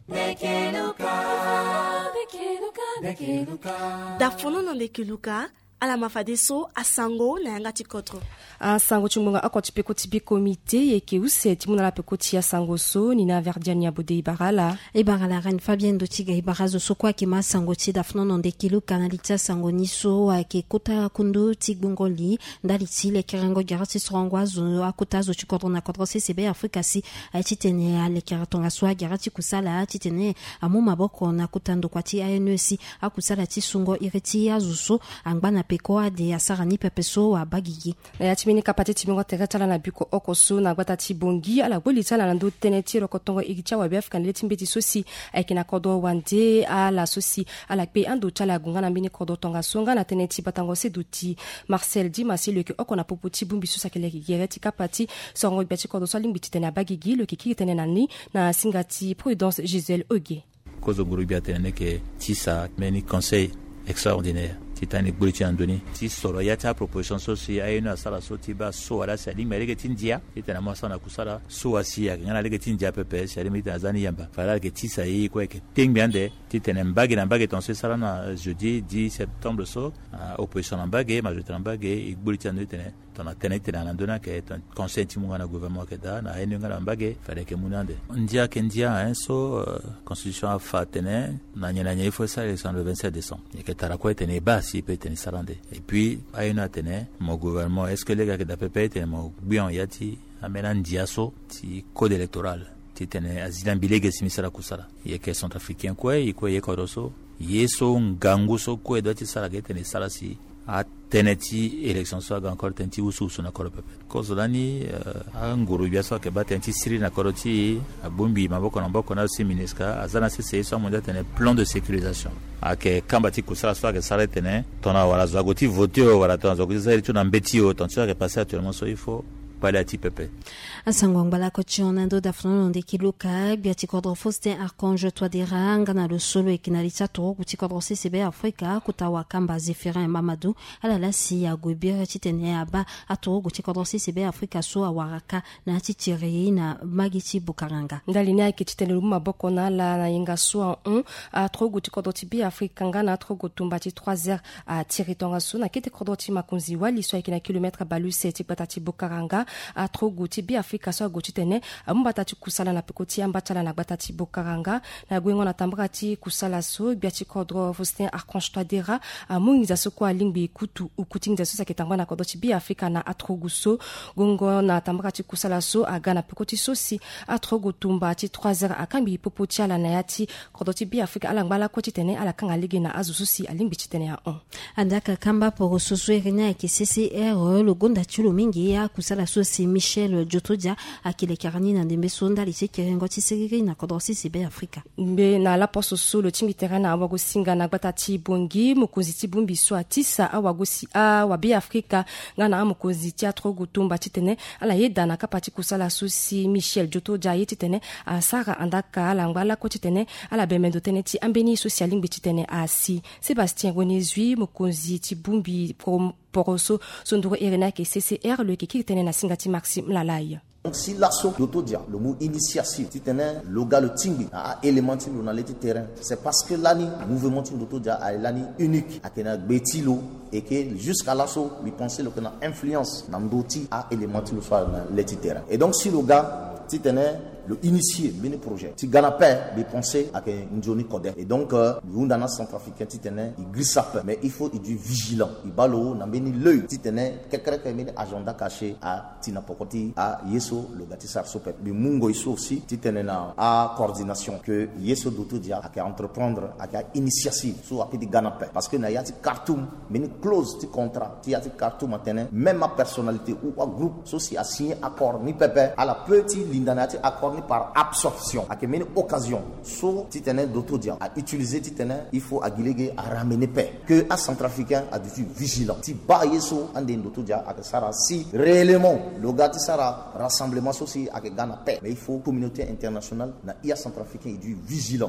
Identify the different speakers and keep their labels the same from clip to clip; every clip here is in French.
Speaker 1: Dafono no Nekeluka ala mafadeso asango na yanga tikotro.
Speaker 2: Sango chumunga akoti peko tibi komite yeke use timuna la peko tia sango so nina verdiania bode ibarala.
Speaker 3: Ibarala ran Fabien Dotiga ibarazo so kwa kima sango ti Dafono no Nekeluka na litia sango niso ke kota kundu tigbongoli ndali ti le kerengo garati srongwazo akota zo chikoto na kodro CCB Afrika si titene ale keratonga swa garati kusala titene amu maboko na kutando kwati ANEC akusala ti sungo ireti azuso angbana pekoa de asarani pepeso wa bagigi
Speaker 2: ya timini kapati timingo teretala na biko okoso na gbata ti bongi ala golitala na ndo teneti rokotongo igicha wa bef kan leti mbeti sosi akina kodo wande ala sosi ala pe ando chala gunga na mbini kodo tonga songa na teneti batango seduti Marcel Di Masile ke okona popoti bumbi sosa kele gereti kapati songo beti kodo so limbiti tena bagigi le kiki tena nani na singati Prudence Gisèle Ogué
Speaker 4: kozo gurubia tena ke tisa meni conseil extraordinaire titani bulletin andoni ti soro ya ta proposition so si ayena sala so ti ba so ala sa ling mereke tindia titana mo sana kusala so asi ya ngana leke tindia pepe si ali Tanzanie yamba fala ke tisa yi ko ke tingbiande titene mbagi na mbagi tonse sala na jeudi 10 septembre so opposition na mbagi majorité na mbagi bulletin andoni tene tona tenete na ndona ke conseil ti munga na gouvernement ke da na ayena na mbagi fala ke munande ndia ke ndia so constitution a fatene na nyana nyai fo sa le 27 décembre et que tarakwa tene ba si peut tenir salande et puis ayuna tene mon gouvernement est-ce que les gars qui d'appel tene mon bien yati amena ndiaso ti code électoral ti tene azilan bilege simisala kusala ye ke centrafricain quoi y quoi ye koroso yeso ngangu so quoi doit sala ke tene sala si a teneti élection so encore tenti usu na koro pepe kozolani nguru biaso ke batenti siri na koroti abumbi maboko na mboko na si ministre azana se so mondia tene plan de sécurisation ake kambati kusala so ke sala tene tona wala zagoti voter wala tona zagoti zari tuna mbeti o tona ke passer actuellement so il faut pas la tipepe
Speaker 3: asangwangba ko chionando Dafono no Nekeluka biati kodro Faustin Archange Touadéra ngana lo solo ekinalita to kuti kodro CCB Afrika kutawa kamba Zéphirin Mamadou ala la si ya gobira titene aba ato kuti kodro CCB Afrika so awaraka na titiri na magiti bukaranga
Speaker 2: ndalini ake titene luma boko na la na yenga so 1 a tro kuti kodro tibi Afrika ngana tro gotumba ti 3h a tiritonga so na kete kodro ti makunzi wali so ekina kilomètre balu 7 patati bukaranga a tro guti bi Afrika so guti tene ambata ti kusala na pekoti ambata na gbata ti bokaranga na gwengo na tambra ti kusala so biati kodro Faustin Archange Touadéra amungiza so kwa lingbi kutu ukutingiza so saketangwa na kodro ti bi Afrika na atroguso gongo na tambra ti kusala so aga na pekoti so si atrogo tumba ti 3h akambi popoti ala na yati kodro ti bi Afrika ala ngbala ko ti tene ala kanga ligi na azusu si alingbi ti tene ya 1
Speaker 3: andaka kamba poro soso erina ki CCR le gonda chulo mingi ya kusala so si Michel Jotodia akile karani na ndembe sonda lise kerengo tisegiri na kodro CCB Afrika
Speaker 2: mbe na la poso so le timbi terrain awago singa na gbata ti bongi mukozi ti bumbi so atisa awago si wa bi Afrika ngana mukozi ti atrogo tumba titene ala yeda na kapati kusala so si Michel Jotodia yitene asara andaka ala ngbala ko titene ala bemendo tene ti ambeni social ngbi titene asi Sébastien Gonezui mukozi ti bumbi poroso sonduro erena ke CCR le kiki tene na singati Maxime Lalaya.
Speaker 5: Donc si l'assaut d'Autodia, le mot initiative, si tenait le gars le tingbi, à élément dans le terrain, c'est parce que l'année, mouvement d'Autodia a l'année unique, à tenir betilo, et que jusqu'à l'assaut, il pensait que l'on a influence dans l'outil à élément dans le terrain. Et donc si le gars, si tenait le initié bien projet ti gana père de penser à une journée codé et donc nous dans la centrafricain ti tenait il glisse mais il faut être vigilant il balo na beni l'œil ti tenait quelqu'un qui a agenda caché à tina pokoti à yeso le gati sar sopet bi mungo iso aussi ti tenait na à coordination que yeso d'Autodia à entreprendre à initiative so à petit gana père parce que na yati cartoon meni close ti contrat ti yati cartoon maintenant même ma personnalité ou un groupe ceci a signé accord ni pépé à la petite lindanati accord par absorption à quelle occasion so titene d'Autodia à utiliser titene il faut aguiléguer à ramener paix que à centrafricain a dû vigilant ti ba yeso ande d'Autodia à sara si réellement le gars sara rassemblement aussi à Ghana paix mais il faut communauté internationale na ia centrafricain est dû vigilant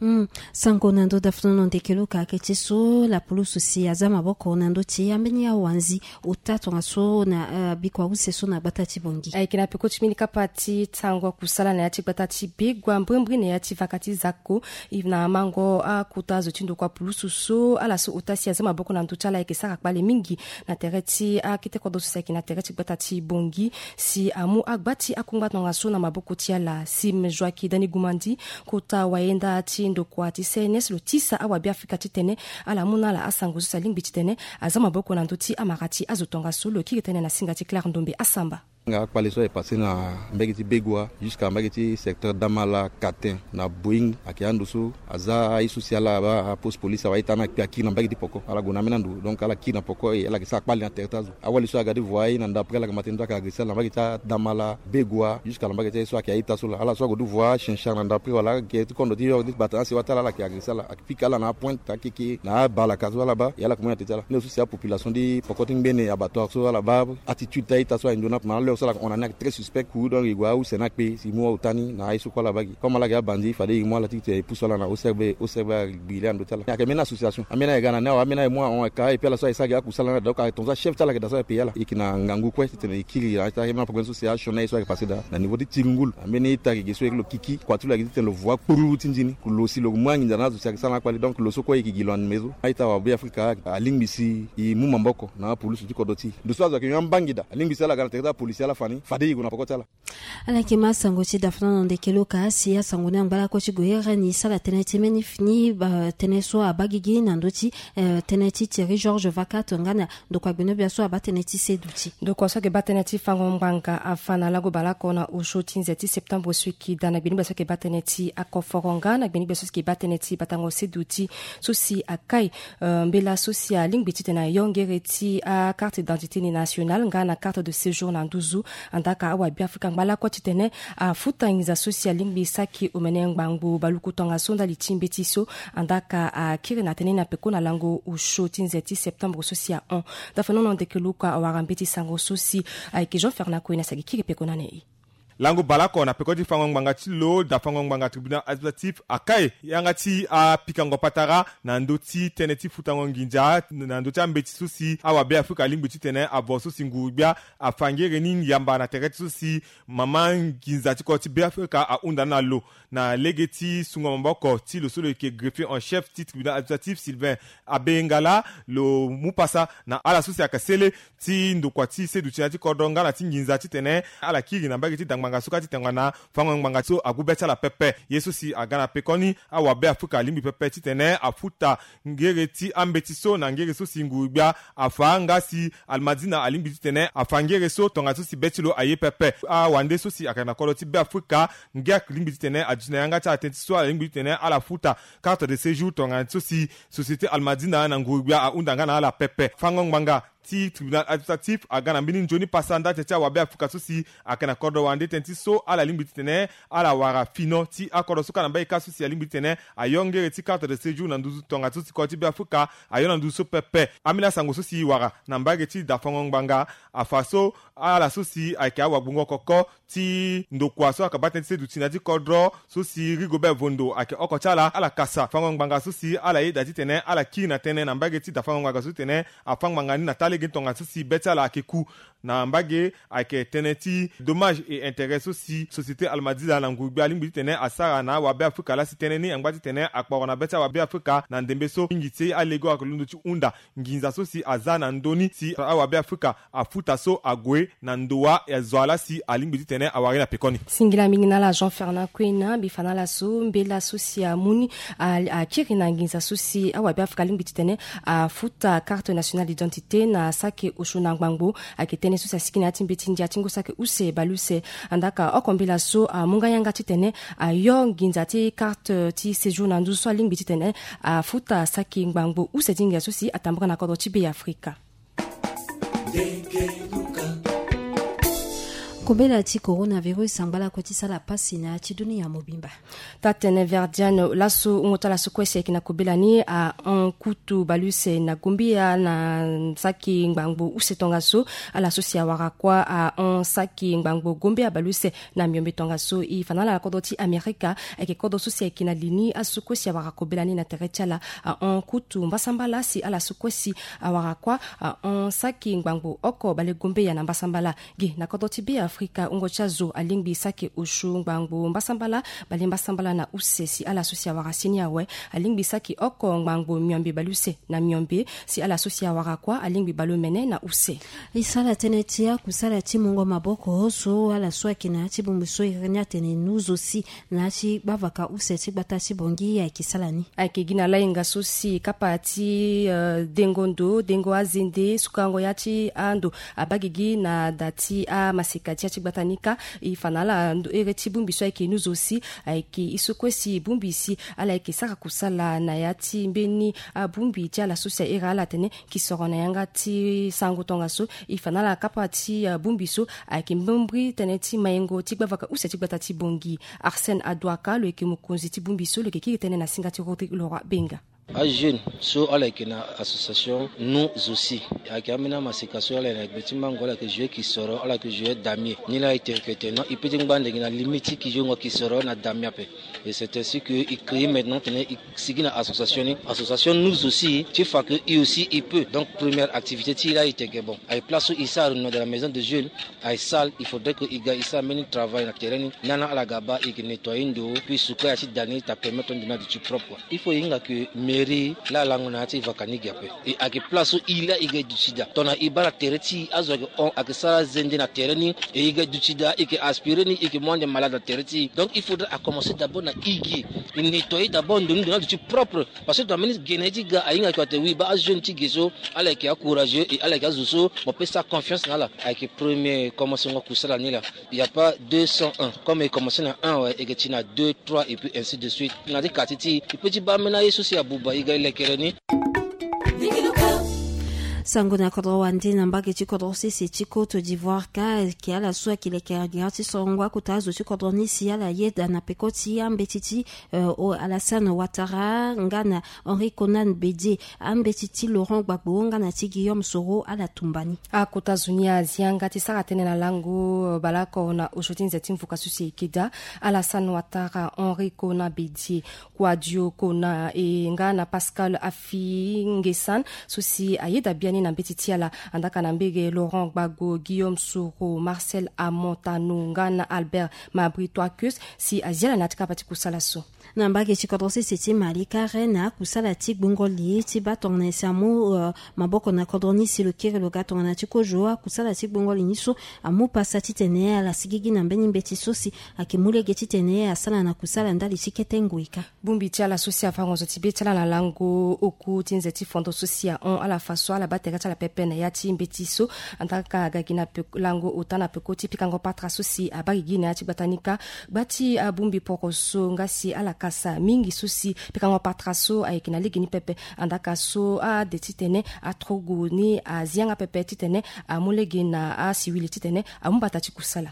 Speaker 3: sango nando Dafono no Nekeluka keteso la police aussi azama boko nando ti ambeni ya wanzi utatu ngaso na bikwa useso na batati bongi
Speaker 2: aikina pekoti mini kapati tangwa kusala na yati batati begwa mbwembwe na yati vakati zako ivna mango kutazo tindo kwa pulusu so ala so utasi azama boko na ntuchala yake saka kbale mingi na tereti kite kodo sosaki na tereti batati bongi si amu agbati akungbat na so na maboko tiala si mjwaki dani gumandi kota waenda tindo kwa tisenes lo tisa awabi Afrika titene ala muna la asango so saling bitene azama boko na ntuti amarati azotonga so lo kitene na singati Claire Ndombe Asamba.
Speaker 6: Nga kwaliso est passé na mbegiti begwa jusqu'à mbegiti secteur Damala Katin na Boeing akiandusu aza isusiala ba post police wa itana pia kina mbegiti poko ala guna menandu donc ala kina poko ala kisa kwali na territoire awali so agadi voyer na d'après la matendo ka agressé la mbegita Damala begwa jusqu'à la mbegiti so akiaita so ala so godu voyer chincha na d'après wala ke kondo ti yordi batana si watala la ki agressé la akipika la na pointe takiki na bala kazo la ba yala kuma tetala ne so population di poko tingbene abattoir so la ba attitude taita so indona na on en a très suspect coup donc igwa ou senakpe si moi utani na isu kwa la bagi comme la ga bandi fallait moi la tite pousse la na au serbe bilan d'hôtel ya kemena association amena gana na amena moi on ka et puis la so isa ga kusala na donc ton chef tala dans ça pays là ikina ngangu kwa c'était ikili la ta na problème social chona so passé na niveau de tingul amena ita ki so le kiki kwa tu la ki le voix pour tinjini kulo si lo mwangi ndana zo sa na kwa donc lo so kwa ikigilon mezo aita wa Afrika a lingbisi i mumamboko na police du kodoti do so za ki mbangida lingbisi la ga territoire policier la fani fadei kuna pokotala
Speaker 3: ala kima sango ci dafna de kelo ka si sango na ngala ko ci goyera ni sala teneti meni fini ba teneso abagigi na ndoti teneti Thierry Georges Vacat ngana do kwa bino bia so abateneti seduti
Speaker 2: do kwa so ke bateneti fango mbanga afana lago balako na ushoti nzeti septembre swiki dana bino bia so ke bateneti akoforonga na bino bia so ke bateneti batango seduti sosi akai mbela social link bitite na yongereti a carte d'identité nationale ngana carte de séjour na nduzu andaka awa bi Afrika ngala ko titene a futangiza social lingbi saki umeneng bangu baluku tonga sonda litimbetiso andaka a kirina tenena pekona lango u shoti nzeti septembre sosia 1 da fanono de keluka awarambeti sango sosi ke Jean Fernand Koina sagi kiri pekona nei
Speaker 7: lango balako na pekoti fango ngangati lo da fango nganga tribunal administratif akai yangati a pikango patara na ndoti teneti futango nginja na ndoti ambeti susi awa be Afrika lingbi tene aboso singubia afangere ning yamba na tereti susi mama nginza tikoti be Afrika a undana lo na legeti sungomamboko ti lo solo ke greffier en chef ti tribunal administratif Sylvain Abengala lo mupasa na ala susi akasele ti ndokwati sedutina ti kodonga na ti nginza tene ala kiri na mbageti manga sukati tengwana fango manga so agubeta la pepe yesu si agana pekoni awabe Afrika limbi pepe titene afuta ngereti ambetiso na ngereso singubia afanga si almadina alimbi titene afangere so tonga so si betilo aye pepe awande so si akana koloti be Afrika ngek limbi titene ajina yanga ta atentiso alimbi titene ala futa carte de séjour tonga so si société almadina na ngubia aundanga na ala pepe fango manga ti tribunal administratif agana mbini njoni pasanda tete wabe Afrika sosi akana kodo wande tenti so ala limbi tene ala wara fino ti akodo suka na mbaika sosi limbi tene ayongere ti carte de séjour na nduzu tonga sosi koti be Afrika ayona nduzu so pepe amina sango sosi wara na mbage ti da fango ngbanga afaso ala sosi aka wagbungo koko ti ndokwa so akabate ti sedu tina ti kodro sosi Rigobert Vondo ake okochala ala kasa fango ngbanga sosi ala yeda ti tene ala kina tene na mbage ti da fango ngbanga sosi tene afang ngbanga ni na tonga sosi beta la keku na mbage ake teneti dommage et intérêt aussi société almadila na ngubia limbi tene asara na wabe Afrika la siteneni angwati tene akporo na beta wabe Afrika na ndembeso ngiti alego akolundu ti unda nginza sosi azana ndoni si wabe Afrika afuta so agwe na ndoa ya zwala si alimbi tene awari na pekoni
Speaker 2: singila mingina la Jean Fernand Koina bifana la so mbela sosi amuni a kirina nginza sosi wabe Afrika limbi tene afuta carte nationale d'identité na sake ushuna ngbango akitene so sasikina timbeti ndia tingo sake use baluse andaka okombila so munga yanga titene yo nginza ti carte ti séjour na ndu so lingbi titene futa sake ngbango use tinga so si atambra na kodo tibe Afrika
Speaker 3: Kobela ti coronavirus sambala koti sala pasi na ti dunia mobimba.
Speaker 2: Tatene verdiano laso ngotala sokwese kina kobela ni a kutu baluse na gumbia na saki ngbango usetonga so ala sosia warakwa a saki ngbango gumbia baluse na miombe tonga so I fanala la kodoti Amerika eke kodo sosia kina lini asukwesi warakobela ni na terechala a kutu mbasambala si ala sokwesi warakwa a saki ngbango oko bale gumbia na mbasambala gi na kodoti bia Afrika ungo chazo alingbi sake ushu ngbango mbasambala bali mbasambala na use si ala sosia wara siniawe alingbi sake oko ngbango myombe baluse na myombe si ala sosia wara kwa alingbi balumene na use
Speaker 3: isala tenetia kusala timungo maboko so ala soa kina tibumbiso irenya tene nuzo si na chi bavaka use tibata tibongi ya kisalani
Speaker 2: ake gina lainga sosi kapati dengo azinde sukango yachi ando abagigi na dati a masikati yachi batanika ifanala ere tibumbiso ake nuzo si ake isokwesi bumbisi ala ake saka kusala na yati mbeni abumbi tia la sosia era ala tene kisorona yanga ti sango tonga so ifanala kapati bumbiso ake mbumbri teneti mayengo tigbavaka use tigbata tibongi Arsène Adouaka le ke mukonzi tibumbiso le ke kitene na singati Rodrigue Laurent Benga
Speaker 8: a jeune so ala kena association nous aussi akamina masikasio ala na betima ngola ke jouer qui soro ala que jouer damier ni la interprété non il peut ngande na limite qui joue qui soro na damia pe et c'est ainsi que il crée maintenant tenait sigina association nous aussi tu fait que il aussi il peut donc première activité il a été que bon à place où il sort dans la maison de jeunes à salle il faudrait que il gars il ça mène travail na terrain nana ala gaba il nettoyer ndo puis souka ya dernier ta permettre de du propre il faut inga que mairie la langona ti vakani gape et à que place où il a du sida tona ibara tereti azo on à que ça zende na terrain et il du sida et que aspirer ni et que moins de malades tereti donc il faudrait à commencer d'abord na igi il nettoyer d'abord de du propre parce que dans ministre génétique a inga ko te wi ba jeune ti geso ala ki courageux et ala ki azuso on peut ça confiance là avec premier commencer ngo kusala ni là il y a pas 201 comme il commence na 1 ouais et que tu na 2 3 et puis ainsi de suite na des katiti il peut ba mena yesu si abuba iga ile kereni
Speaker 3: sango na kodro wandi na mbage chikodro sisi chikoto d'Ivoire ka ki ala soa ki le keragirati songwa kutazo chikodro nisi ala yeda na pekoti ambetiti o Alassane Ouattara ngana Henri Konan Bédié ambetiti Laurent Gbagbo ngana ti Guillaume Soro ala tumbani
Speaker 2: a kotazunia zianga ti sara tene na lango balako na oshotinze timfuka susi kida Alassane Ouattara Henri Konan Bédié Kwadio Kona e ngana Pascal Afi Ngesan susi ayeda bien na mbetiti ala andaka na mbege Laurent Gbagbo Guillaume Soro Marcel Amontano ngana Albert Mabri Toakus si aziala natika pati kusala so
Speaker 3: na mbage chikodrosi siti Malika Rena kusala ti gbongoli ti batong na samu maboko na kodroni si le kire lo gato na ti kojoa kusala ti gbongoli niso amu pasa ti tene ala sigigi na mbeni mbeti sosi akimule geti tene asala na kusala ndali chiketenguika
Speaker 2: bumbi ti ala sosia fangozo ti betala na lango oku tinze ti fondo sosia on ala faso ala batega ti ala pepe na ya ti mbeti so andaka gagina lango otana pekoti pikango patra sosi abagi gina ya ti batanika bati bumbi poroso ngasi ala kasa mingi susi pikango patraso ayekina ligini pepe andaka so a de titene a trogo ni a zianga pepe titene a mulegi na a siwili titene a mumbata chikusala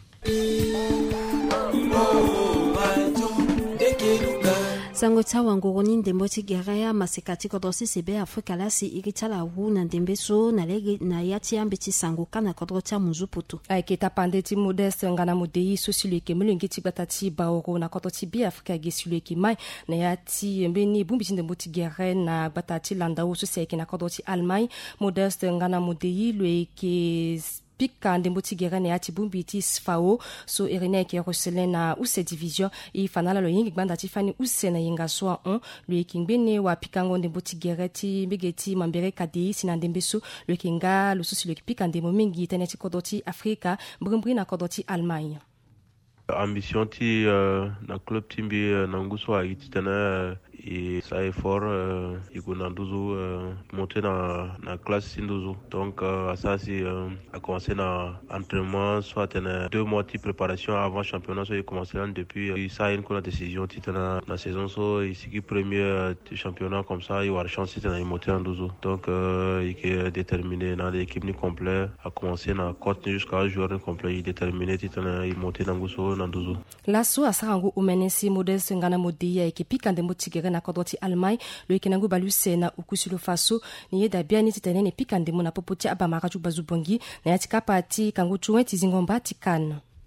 Speaker 3: sango tawa ngoroni ndembo ti geraya masekati kodrosi sebe Afrika lasi iritala wu na ndembe so na lege na yati ambe ti sango kana kodrota muzuputu
Speaker 2: ayeke tapande ti Modeste ngana modei so sileke mulenge ti gbata ti baoro na kodroti bi Afrika ge sileke mai na yati mbeni bumbi ti ndembo ti gere na gbata ti landao so seke na kodroti Allemagne Modeste ngana modei leke pika ndembo ti gere na yati bumbi ti sfao so erene ke rosele na use division i fanala lo yingi gbanda ti fani use na yinga soa on lo yekingbene wa pikango ndembo ti gere ti mbege ti mambere kadi sina ndembe so lo yekinga lo susi lo pika ndembo mingi tene ti kodo ti Afrika mbri na kodo ti Allemagne
Speaker 9: ambition ti na club timbi na nguso a ititana et ça est fort ikuna nduzu monter na classe sinduzu donc ça c'est a commencé na entraînement soit 2 mois de préparation avant championnat so commencé depuis ça une décision titana na saison so ici premier championnat comme ça il y aura chance titana monter en nduzu donc il est déterminé dans l'équipe ni complet a commencé na cote jusqu'à joueur complet il déterminé titana il monter na nguso na nduzu
Speaker 2: la so asarango umenesi Modeste ngana modia ekipika ndembo tigere na kodoti Allemagne lo ikenango baluse na ukusilo faso ni yeda biani titene ne pika ndemo na popoti abamara ju bazubongi na yatika pati kango chuwe tizingomba tikana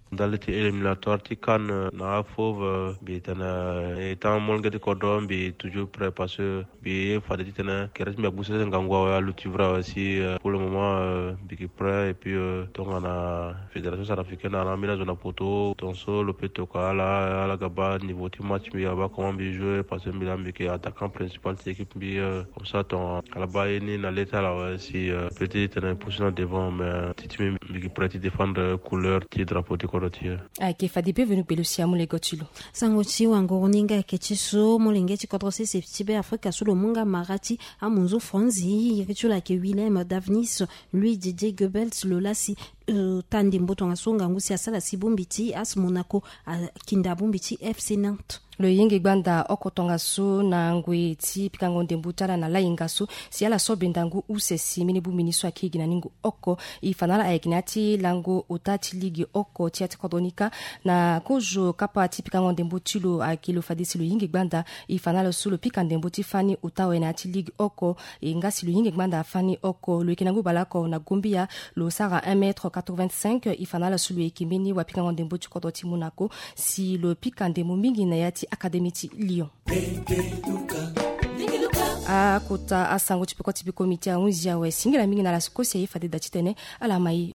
Speaker 9: dans les éliminatoires qui can na fauve bitana étant mon gars de cordon bi toujours prêt parce que bi fada ditana keres mi abuse ngangwa ya lutivra aussi pour le moment bi prêt et puis donc on a fédération sud-africaine a mis la zone poto donc so le petoka la gaba niveau du match mi aba comment bi jouer parce que Milan bi attaquant principal de l'équipe bi comme ça ton à la base ni na l'état là si peut-être une position devant mais tu bi prêt à défendre couleur ti drapeau de corotier
Speaker 2: ke fadipe venu pelusia mule gotulo
Speaker 3: sangochi wangoninga kechiso molenge chikodrose septibe Afrika solo munga marati amunzo Franzi ritula ke Willem Davnis lui Didier Goebbels lolasi tandi mboto ngasonga ngusi asala sibumbiti as Monaco kinda bumbiti FC Nantes
Speaker 2: le yenge gbanda okotonga su na ngwe ti pikango ndembutala na lainga su si ala so bendangu usesi mini bu miniso akigi na ningu oko ifanala ayeginati lango utati ligi oko ti atikodonika na kojo kapa ti pikango ndembutilo akilo fadisi le yenge gbanda ifanala su le pikandembuti fani utawe na ti ligi oko ingasi le yenge gbanda fani oko le kinangu balako na Gombia lo sara 1m85 ifanala su le ekimini wa pikango ndembuti kodoti Monaco si le pikandemu mingi na yati Académie Lyon. Kota asango tipiko komite ya unzia we singila mingi na la skosia ifade datitene ala mai